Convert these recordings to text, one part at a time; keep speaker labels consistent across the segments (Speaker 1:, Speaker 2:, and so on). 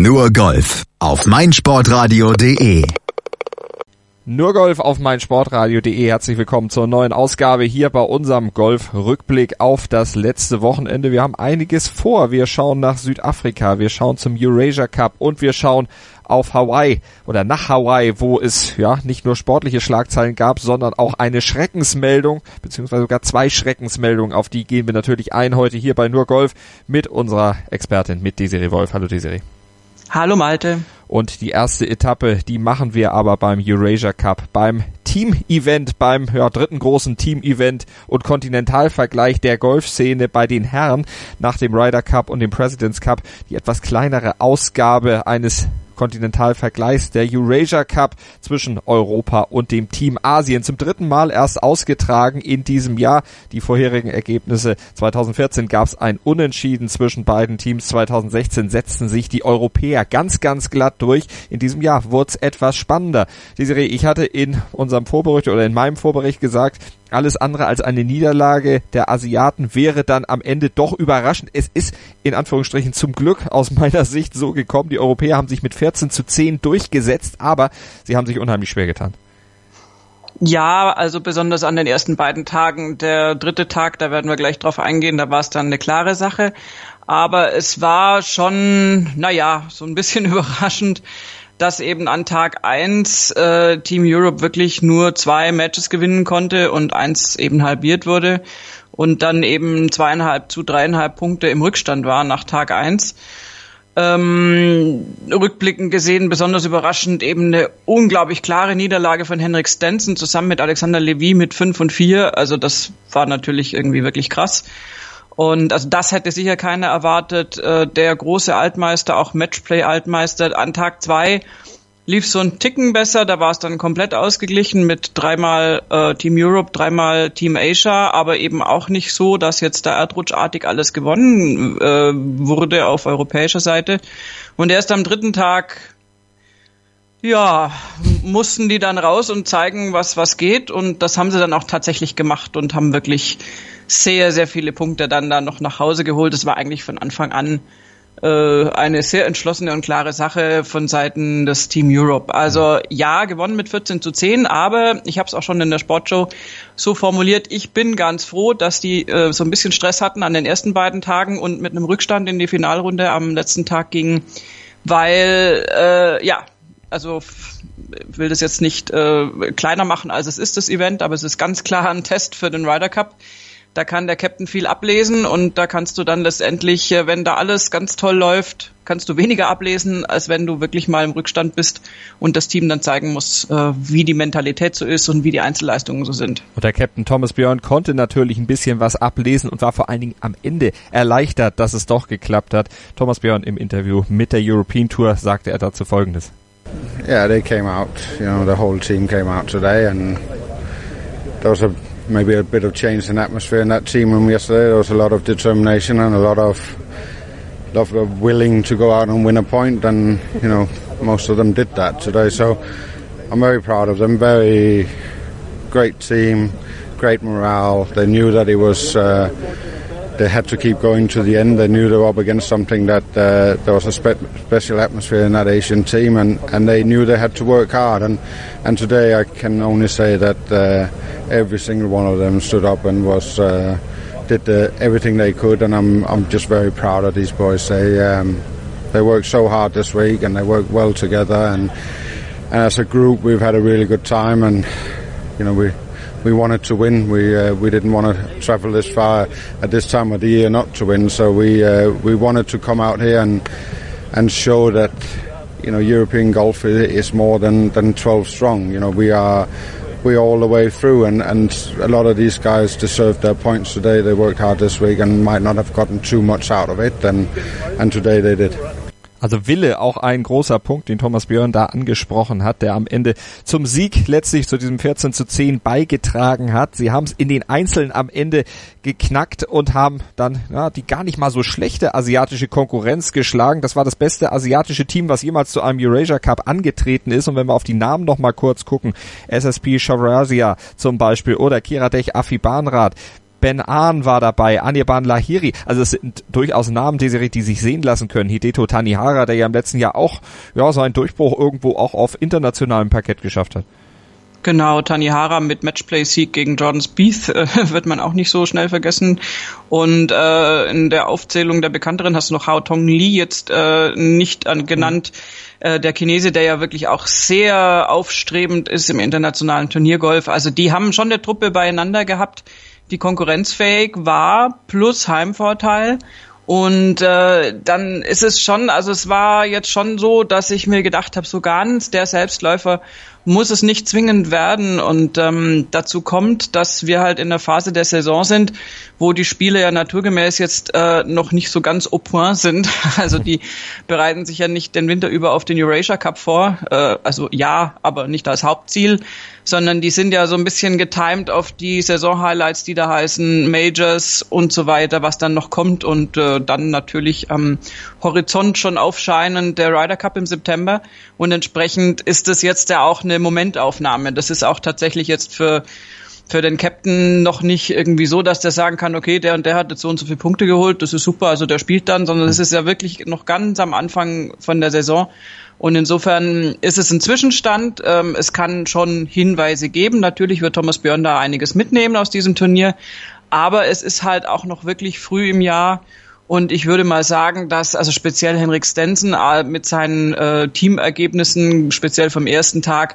Speaker 1: Nur Golf auf meinsportradio.de.
Speaker 2: Nur Golf auf meinsportradio.de. Herzlich willkommen zur neuen Ausgabe hier bei unserem Golf-Rückblick auf das letzte Wochenende. Wir haben einiges vor. Wir schauen nach Südafrika, wir schauen zum Eurasia Cup und wir schauen auf Hawaii oder nach Hawaii, wo es ja nicht nur sportliche Schlagzeilen gab, sondern auch eine Schreckensmeldung, beziehungsweise sogar 2 Schreckensmeldungen. Auf die gehen wir natürlich ein heute hier bei Nur Golf mit unserer Expertin, mit Desiree Wolf. Hallo Desiree.
Speaker 3: Hallo Malte.
Speaker 2: Und die erste Etappe, die machen wir aber beim Eurasia Cup, beim Team-Event, beim dritten großen Team-Event und Kontinentalvergleich der Golfszene bei den Herren nach dem Ryder Cup und dem President's Cup. Die etwas kleinere Ausgabe eines Kontinentalvergleichs, der Eurasia Cup zwischen Europa und dem Team Asien. Zum 3. Mal erst ausgetragen in diesem Jahr. Die vorherigen Ergebnisse 2014 gab es ein Unentschieden zwischen beiden Teams. 2016 setzten sich die Europäer ganz glatt durch. In diesem Jahr wurde es etwas spannender. Desiree, ich hatte in unserem Vorbericht oder in meinem Vorbericht gesagt, alles andere als eine Niederlage der Asiaten wäre dann am Ende doch überraschend. Es ist in Anführungsstrichen zum Glück aus meiner Sicht so gekommen. Die Europäer haben sich mit 14:10 durchgesetzt, aber sie haben sich unheimlich schwer getan.
Speaker 3: Ja, also besonders an den ersten beiden Tagen. Der 3. Tag, da werden wir gleich drauf eingehen, da war es dann eine klare Sache. Aber es war schon, so ein bisschen überraschend, dass eben an Tag 1 Team Europe wirklich nur 2 Matches gewinnen konnte und 1 eben halbiert wurde und dann eben 2,5 zu 3,5 Punkte im Rückstand war nach Tag 1. Rückblickend gesehen besonders überraschend eben eine unglaublich klare Niederlage von Henrik Stenson zusammen mit Alexander Levy mit 5-4. Also das war natürlich irgendwie wirklich krass. Und also das hätte sicher keiner erwartet. Der große Altmeister, auch Matchplay-Altmeister, an Tag 2 lief so ein Ticken besser. Da war es dann komplett ausgeglichen mit 3-mal Team Europe, 3-mal Team Asia, aber eben auch nicht so, dass jetzt da erdrutschartig alles gewonnen wurde auf europäischer Seite. Und erst am 3. Tag, mussten die dann raus und zeigen, was geht. Und das haben sie dann auch tatsächlich gemacht und haben wirklich sehr, sehr viele Punkte dann da noch nach Hause geholt. Das war eigentlich von Anfang an eine sehr entschlossene und klare Sache von Seiten des Team Europe. Also ja, gewonnen mit 14:10, aber ich habe es auch schon in der Sportshow so formuliert, ich bin ganz froh, dass die so ein bisschen Stress hatten an den ersten beiden Tagen und mit einem Rückstand in die Finalrunde am letzten Tag gingen, weil also ich will das jetzt nicht kleiner machen, als es ist, das Event, aber es ist ganz klar ein Test für den Ryder Cup. Da kann der Captain viel ablesen und da kannst du dann letztendlich, wenn da alles ganz toll läuft, kannst du weniger ablesen, als wenn du wirklich mal im Rückstand bist und das Team dann zeigen muss, wie die Mentalität so ist und wie die Einzelleistungen so sind.
Speaker 2: Und der Captain Thomas Björn konnte natürlich ein bisschen was ablesen und war vor allen Dingen am Ende erleichtert, dass es doch geklappt hat. Thomas Björn im Interview mit der European Tour sagte er dazu Folgendes.
Speaker 4: Yeah, they came out, the whole team came out today and there was maybe a bit of change in atmosphere in that team room yesterday. There was a lot of determination and a lot of willing to go out and win a point, and most of them did that today. So I'm very proud of them. Very great team, great morale. They knew that it was. They had to keep going to the end. They knew they were up against something that there was a special atmosphere in that Asian team, and they knew they had to work hard. And today I can only say that every single one of them stood up and did everything they could. And I'm just very proud of these boys. They worked so hard this week, and they worked well together. And as a group, we've had a really good time. And we wanted to win. We didn't want to travel this far at this time of the year not to win. So we wanted to come out here and show that European golf is more than 12 strong. We're all the way through, and a lot of these guys deserved their points today. They worked hard this week and might not have gotten too much out of it, and today they did.
Speaker 2: Also Wille, auch ein großer Punkt, den Thomas Björn da angesprochen hat, der am Ende zum Sieg letztlich zu diesem 14:10 beigetragen hat. Sie haben es in den Einzelnen am Ende geknackt und haben dann die gar nicht mal so schlechte asiatische Konkurrenz geschlagen. Das war das beste asiatische Team, was jemals zu einem Eurasia Cup angetreten ist. Und wenn wir auf die Namen noch mal kurz gucken, SSP Chaurasia zum Beispiel oder Kiradech Afibanrad, Ben Ahn war dabei, Anirban Lahiri. Also es sind durchaus Namen, die sich sehen lassen können. Hideto Tanihara, der ja im letzten Jahr auch seinen Durchbruch irgendwo auch auf internationalem Parkett geschafft hat.
Speaker 3: Genau, Tanihara mit Matchplay-Sieg gegen Jordan Spieth wird man auch nicht so schnell vergessen. Und in der Aufzählung der Bekannteren hast du noch Hao Tong Lee jetzt nicht genannt. Der Chinese, der ja wirklich auch sehr aufstrebend ist im internationalen Turniergolf. Also die haben schon eine Truppe beieinander gehabt, die konkurrenzfähig war, plus Heimvorteil. Und dann ist es schon, also es war jetzt schon so, dass ich mir gedacht habe, so ganz der Selbstläufer muss es nicht zwingend werden. Und dazu kommt, dass wir halt in der Phase der Saison sind, wo die Spiele ja naturgemäß jetzt noch nicht so ganz au point sind. Also die bereiten sich ja nicht den Winter über auf den Eurasia Cup vor. Also ja, aber nicht als Hauptziel, sondern die sind ja so ein bisschen getimed auf die Saison-Highlights, die da heißen Majors und so weiter, was dann noch kommt. Und dann natürlich am Horizont schon aufscheinend der Ryder Cup im September. Und entsprechend ist es jetzt ja auch eine Momentaufnahme. Das ist auch tatsächlich jetzt für den Captain noch nicht irgendwie so, dass der sagen kann, okay, der und der hat jetzt so und so viele Punkte geholt, das ist super, also der spielt dann, sondern es ist ja wirklich noch ganz am Anfang von der Saison. Und insofern ist es ein Zwischenstand. Es kann schon Hinweise geben. Natürlich wird Thomas Björn da einiges mitnehmen aus diesem Turnier. Aber es ist halt auch noch wirklich früh im Jahr. Und ich würde mal sagen, dass also speziell Henrik Stenson mit seinen Teamergebnissen, speziell vom ersten Tag,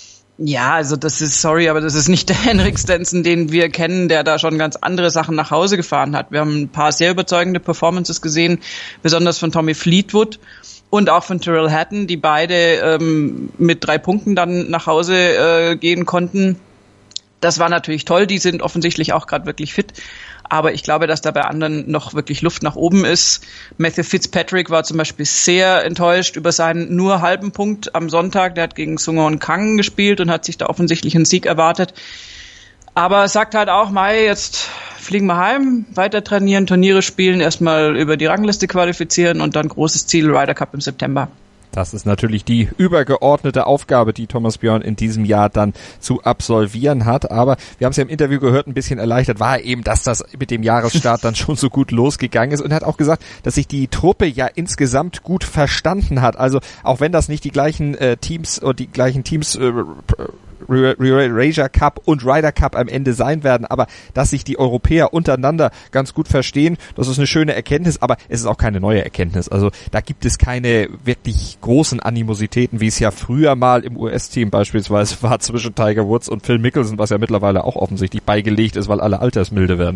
Speaker 3: ja, also das ist, sorry, aber das ist nicht der Henrik Stenson, den wir kennen, der da schon ganz andere Sachen nach Hause gefahren hat. Wir haben ein paar sehr überzeugende Performances gesehen, besonders von Tommy Fleetwood und auch von Tyrrell Hatton, die beide mit 3 Punkten dann nach Hause gehen konnten. Das war natürlich toll, die sind offensichtlich auch gerade wirklich fit. Aber ich glaube, dass da bei anderen noch wirklich Luft nach oben ist. Matthew Fitzpatrick war zum Beispiel sehr enttäuscht über seinen nur halben Punkt am Sonntag. Der hat gegen Sungwon Kang gespielt und hat sich da offensichtlich einen Sieg erwartet. Aber sagt halt auch, Mai, jetzt fliegen wir heim, weiter trainieren, Turniere spielen, erstmal über die Rangliste qualifizieren und dann großes Ziel, Ryder Cup im September.
Speaker 2: Das ist natürlich die übergeordnete Aufgabe, die Thomas Björn in diesem Jahr dann zu absolvieren hat. Aber wir haben es ja im Interview gehört, ein bisschen erleichtert war eben, dass das mit dem Jahresstart dann schon so gut losgegangen ist. Und er hat auch gesagt, dass sich die Truppe ja insgesamt gut verstanden hat. Also auch wenn das nicht die gleichen Teams und die gleichen Teams Eurasia Cup und Ryder Cup am Ende sein werden, aber dass sich die Europäer untereinander ganz gut verstehen, das ist eine schöne Erkenntnis, aber es ist auch keine neue Erkenntnis. Also da gibt es keine wirklich großen Animositäten, wie es ja früher mal im US-Team beispielsweise war zwischen Tiger Woods und Phil Mickelson, was ja mittlerweile auch offensichtlich beigelegt ist, weil alle altersmilde werden.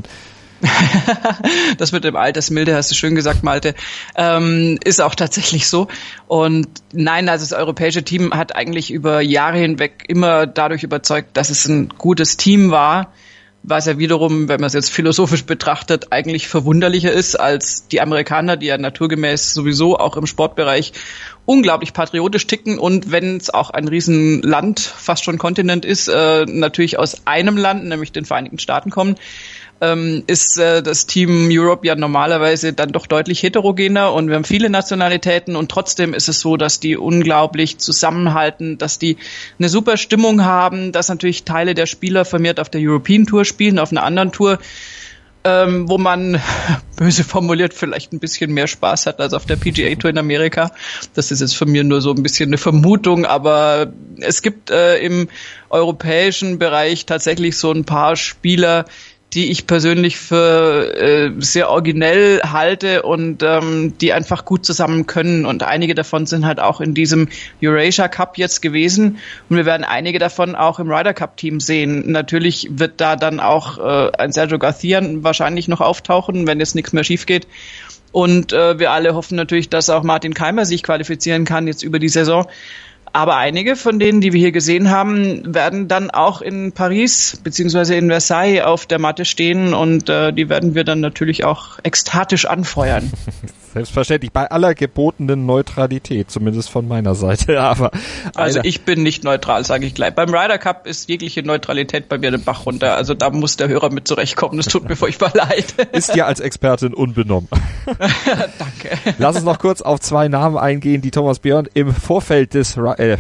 Speaker 3: Das mit dem Altersmilde, hast du schön gesagt, Malte, ist auch tatsächlich so. Und nein, also das europäische Team hat eigentlich über Jahre hinweg immer dadurch überzeugt, dass es ein gutes Team war, was ja wiederum, wenn man es jetzt philosophisch betrachtet, eigentlich verwunderlicher ist als die Amerikaner, die ja naturgemäß sowieso auch im Sportbereich unglaublich patriotisch ticken und wenn es auch ein Riesenland, fast schon Kontinent ist, natürlich aus einem Land, nämlich den Vereinigten Staaten kommen, ist das Team Europe ja normalerweise dann doch deutlich heterogener und wir haben viele Nationalitäten und trotzdem ist es so, dass die unglaublich zusammenhalten, dass die eine super Stimmung haben, dass natürlich Teile der Spieler vermehrt auf der European Tour spielen, auf einer anderen Tour, wo man, böse formuliert, vielleicht ein bisschen mehr Spaß hat als auf der PGA Tour in Amerika. Das ist jetzt von mir nur so ein bisschen eine Vermutung, aber es gibt im europäischen Bereich tatsächlich so ein paar Spieler, die ich persönlich für sehr originell halte und die einfach gut zusammen können. Und einige davon sind halt auch in diesem Eurasia Cup jetzt gewesen. Und wir werden einige davon auch im Ryder Cup Team sehen. Natürlich wird da dann auch ein Sergio Garcia wahrscheinlich noch auftauchen, wenn jetzt nichts mehr schief geht. Und wir alle hoffen natürlich, dass auch Martin Keimer sich qualifizieren kann jetzt über die Saison. Aber einige von denen, die wir hier gesehen haben, werden dann auch in Paris beziehungsweise in Versailles auf der Matte stehen und die werden wir dann natürlich auch ekstatisch anfeuern.
Speaker 2: Selbstverständlich, bei aller gebotenen Neutralität, zumindest von meiner Seite. Aber
Speaker 3: also ich bin nicht neutral, sage ich gleich. Beim Ryder Cup ist jegliche Neutralität bei mir den Bach runter. Also da muss der Hörer mit zurechtkommen. Das tut mir furchtbar leid.
Speaker 2: Ist dir als Expertin unbenommen.
Speaker 3: Danke.
Speaker 2: Lass uns noch kurz auf 2 Namen eingehen, die Thomas Björn im Vorfeld des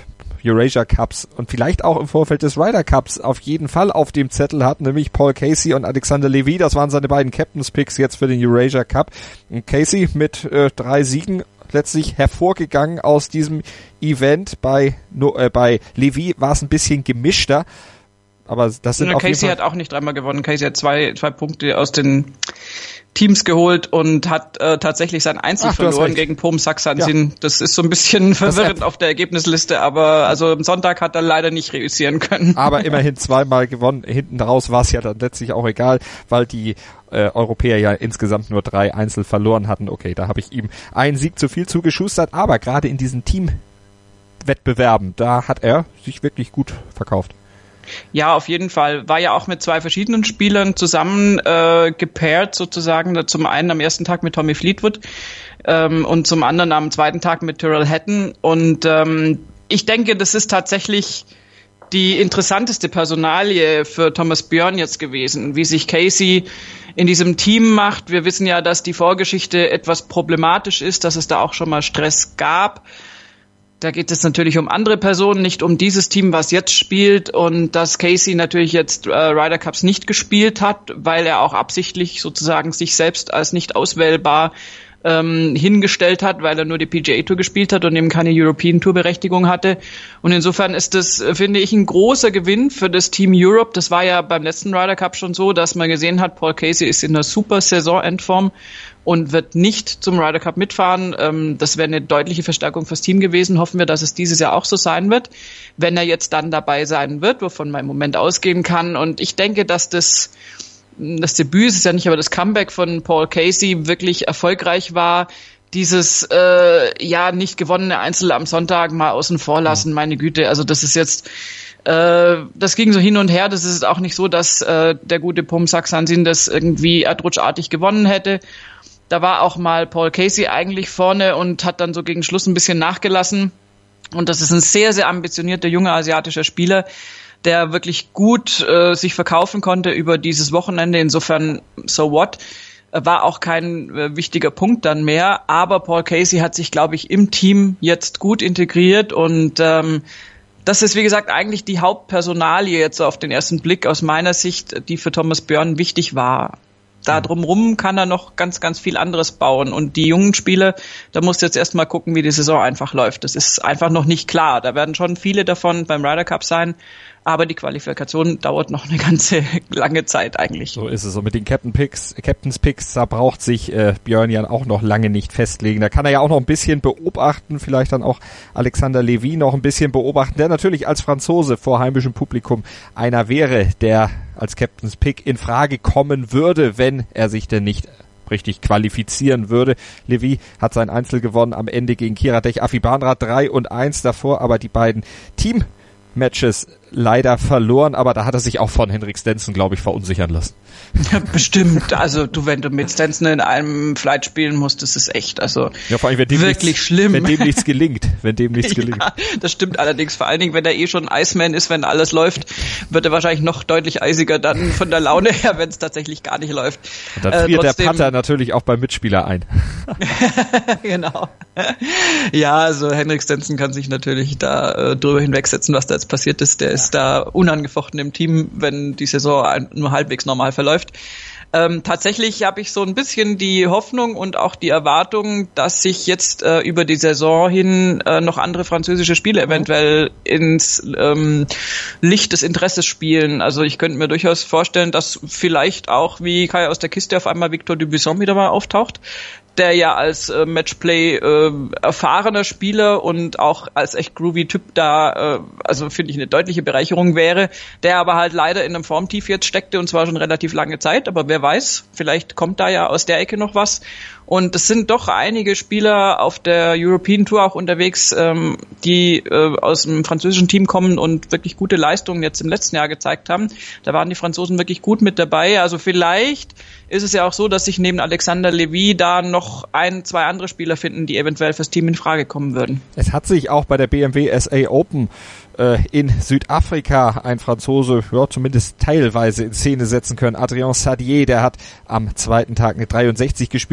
Speaker 2: Eurasia Cups und vielleicht auch im Vorfeld des Ryder Cups auf jeden Fall auf dem Zettel hat, nämlich Paul Casey und Alexander Levy. Das waren seine beiden Captain's Picks jetzt für den Eurasia Cup. Und Casey mit 3 Siegen letztlich hervorgegangen aus diesem Event. Bei Levy war es ein bisschen gemischter. Aber das sind
Speaker 3: Casey hat auch nicht dreimal gewonnen. Casey hat zwei Punkte aus den Teams geholt und hat tatsächlich sein Einzel verloren gegen Pom Saksansin. Ja. Das ist so ein bisschen verwirrend auf der Ergebnisliste, aber also am Sonntag hat er leider nicht reüssieren können.
Speaker 2: Aber immerhin 2-mal gewonnen. Hinten raus war es ja dann letztlich auch egal, weil die Europäer ja insgesamt nur 3 Einzel verloren hatten. Okay, da habe ich ihm einen Sieg zu viel zugeschustert, aber gerade in diesen Teamwettbewerben, da hat er sich wirklich gut verkauft.
Speaker 3: Ja, auf jeden Fall. War ja auch mit 2 verschiedenen Spielern zusammen gepaart sozusagen. Zum einen am ersten Tag mit Tommy Fleetwood und zum anderen am zweiten Tag mit Tyrrell Hatton. Und ich denke, das ist tatsächlich die interessanteste Personalie für Thomas Björn jetzt gewesen, wie sich Casey in diesem Team macht. Wir wissen ja, dass die Vorgeschichte etwas problematisch ist, dass es da auch schon mal Stress gab. Da geht es natürlich um andere Personen, nicht um dieses Team, was jetzt spielt, und dass Casey natürlich jetzt Ryder Cups nicht gespielt hat, weil er auch absichtlich sozusagen sich selbst als nicht auswählbar hingestellt hat, weil er nur die PGA Tour gespielt hat und eben keine European Tour Berechtigung hatte. Und insofern ist das, finde ich, ein großer Gewinn für das Team Europe. Das war ja beim letzten Ryder Cup schon so, dass man gesehen hat, Paul Casey ist in einer super Saisonendform und wird nicht zum Ryder Cup mitfahren. Das wäre eine deutliche Verstärkung fürs Team gewesen. Hoffen wir, dass es dieses Jahr auch so sein wird, wenn er jetzt dann dabei sein wird, wovon man im Moment ausgehen kann. Und ich denke, dass das Debüt ist ja nicht, aber das Comeback von Paul Casey wirklich erfolgreich war. Dieses nicht gewonnene Einzel am Sonntag mal außen vor lassen, meine Güte. Also das ist jetzt, das ging so hin und her. Das ist auch nicht so, dass der gute Pom Saksansin das irgendwie erdrutschartig gewonnen hätte. Da war auch mal Paul Casey eigentlich vorne und hat dann so gegen Schluss ein bisschen nachgelassen. Und das ist ein sehr, sehr ambitionierter junger asiatischer Spieler, der wirklich gut sich verkaufen konnte über dieses Wochenende. Insofern, so what? War auch kein wichtiger Punkt dann mehr. Aber Paul Casey hat sich, glaube ich, im Team jetzt gut integriert. Und das ist, wie gesagt, eigentlich die Hauptpersonalie jetzt so auf den ersten Blick aus meiner Sicht, die für Thomas Björn wichtig war. Da drumrum kann er noch ganz, ganz viel anderes bauen. Und die jungen Spieler, da musst du jetzt erstmal gucken, wie die Saison einfach läuft. Das ist einfach noch nicht klar. Da werden schon viele davon beim Ryder Cup sein. Aber die Qualifikation dauert noch eine ganze lange Zeit eigentlich.
Speaker 2: So ist es. Und mit den Captain's Picks, da braucht sich Björn ja auch noch lange nicht festlegen. Da kann er ja auch noch ein bisschen beobachten, vielleicht dann auch Alexander Levy noch ein bisschen beobachten, der natürlich als Franzose vor heimischem Publikum einer wäre, der als Captain's Pick in Frage kommen würde, wenn er sich denn nicht richtig qualifizieren würde. Levy hat sein Einzel gewonnen am Ende gegen Kiradech Aphibarnrat 3-1 davor, aber die beiden Team-Matches leider verloren, aber da hat er sich auch von Henrik Stenson, glaube ich, verunsichern lassen.
Speaker 3: Ja, bestimmt. Also wenn du mit Stenson in einem Flight spielen musst, das ist echt, also ja, vor allem, wirklich schlimm.
Speaker 2: Wenn dem nichts gelingt.
Speaker 3: Ja, das stimmt allerdings. Vor allen Dingen, wenn er schon Iceman ist, wenn alles läuft, wird er wahrscheinlich noch deutlich eisiger dann von der Laune her, wenn es tatsächlich gar nicht läuft.
Speaker 2: Und dann friert der Putter natürlich auch beim Mitspieler ein.
Speaker 3: Genau. Ja, also Henrik Stenson kann sich natürlich da drüber hinwegsetzen, was da jetzt passiert ist. Der ist da unangefochten im Team, wenn die Saison nur halbwegs normal verläuft. Tatsächlich habe ich so ein bisschen die Hoffnung und auch die Erwartung, dass sich jetzt über die Saison hin noch andere französische Spiele eventuell ins Licht des Interesses spielen. Also ich könnte mir durchaus vorstellen, dass vielleicht auch wie Kai aus der Kiste auf einmal Victor Dubuisson wieder mal auftaucht, der ja als Matchplay erfahrener Spieler und auch als echt groovy Typ da, also finde ich eine deutliche Bereicherung wäre, der aber halt leider in einem Formtief jetzt steckte und zwar schon relativ lange Zeit, aber wer weiß, vielleicht kommt da ja aus der Ecke noch was. Und es sind doch einige Spieler auf der European Tour auch unterwegs, die aus dem französischen Team kommen und wirklich gute Leistungen jetzt im letzten Jahr gezeigt haben. Da waren die Franzosen wirklich gut mit dabei. Also vielleicht ist es ja auch so, dass sich neben Alexander Levy da noch 1, 2 andere Spieler finden, die eventuell fürs Team in Frage kommen würden.
Speaker 2: Es hat sich auch bei der BMW SA Open in Südafrika ein Franzose, ja, zumindest teilweise in Szene setzen können. Adrien Sadier, der hat am zweiten Tag eine 63 gespielt, konnte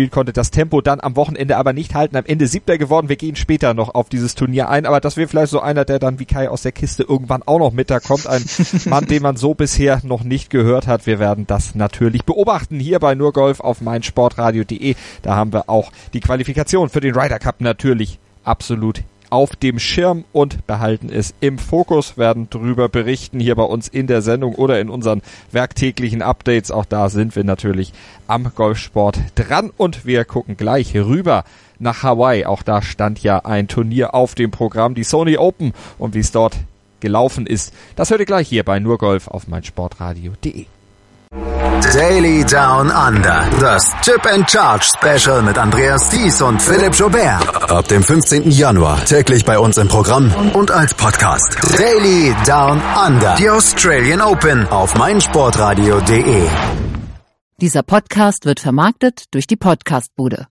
Speaker 2: das Tempo dann am Wochenende aber nicht halten. Am Ende 7. geworden. Wir gehen später noch auf dieses Turnier ein, aber das wäre vielleicht so einer, der dann wie Kai aus der Kiste irgendwann auch noch mit da kommt. Ein Mann, den man so bisher noch nicht gehört hat. Wir werden das natürlich beobachten hier bei Nur Golf auf meinsportradio.de. Da haben wir auch die Qualifikation für den Ryder Cup natürlich absolut auf dem Schirm und behalten es im Fokus, werden drüber berichten hier bei uns in der Sendung oder in unseren werktäglichen Updates. Auch da sind wir natürlich am Golfsport dran und wir gucken gleich rüber nach Hawaii. Auch da stand ja ein Turnier auf dem Programm, die Sony Open, und wie es dort gelaufen ist, das hört ihr gleich hier bei Nur Golf auf meinsportradio.de.
Speaker 1: Daily Down Under. Das Chip and Charge Special mit Andreas Thies und Philipp Joubert. Ab dem 15. Januar täglich bei uns im Programm und als Podcast. Daily Down Under. Die Australian Open auf meinsportradio.de.
Speaker 5: Dieser Podcast wird vermarktet durch die Podcastbude.